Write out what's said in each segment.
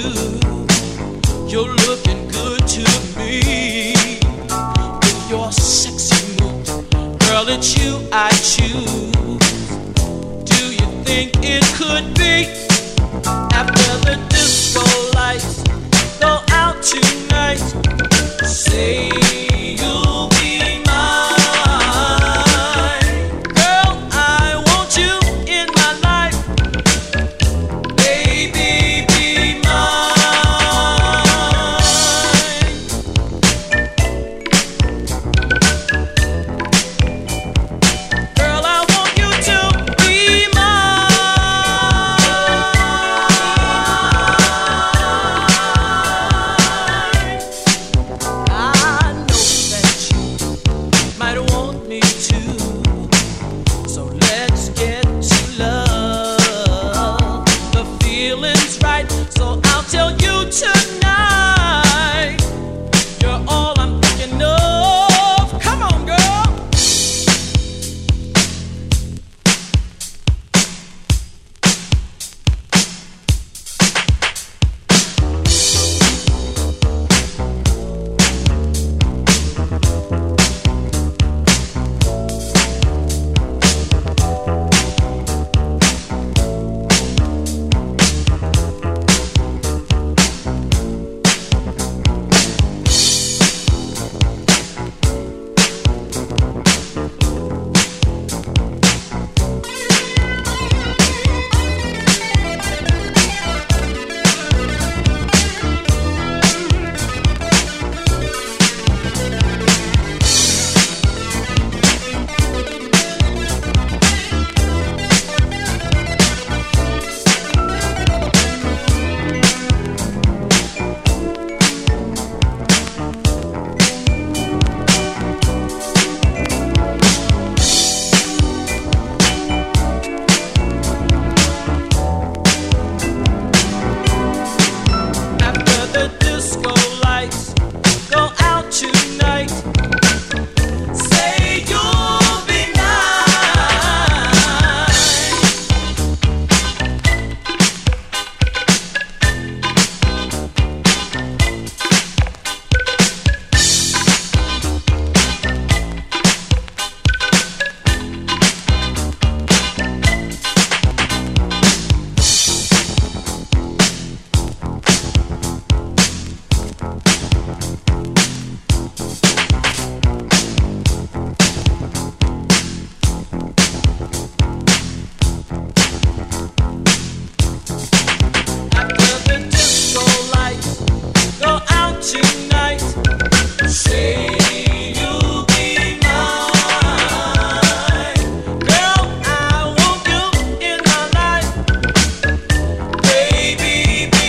You're looking good to me with your sexy moves. Girl, it's you I choose. Do you think it could be after the disco lights go out tonight? Say you'll be mine. Girl, I want you in my life. Baby, be mine. Girl, I want you to be mine. I know that you might want me to, so let's get to love. The feeling's right, so I'll tell you tonight. You're all I'm thinking of. Come on, girl. After the disco lights go out tonight, say you'll be mine. After the disco lights go out tonight, say you'll be mine. Girl, I want you in my life. Baby, be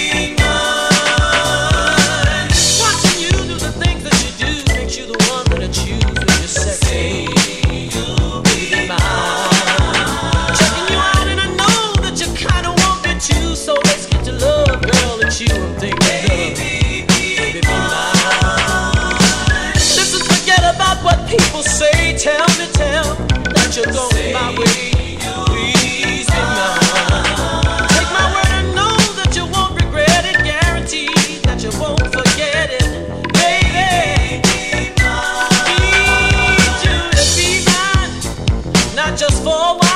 mine. Watching you do the things that you do makes you the one that I choose when you say you'll be mine. Checking you out and I know that you kinda want me too, so let's get to love, girl. It's you I'm thinking of. Baby, be mine. Listen, forget about what people say. Tell me that you're going my way. Please be mine. Take my word and know that you won't regret it. Guarantee that you won't forget it. Baby, need you to be mine, not just for one.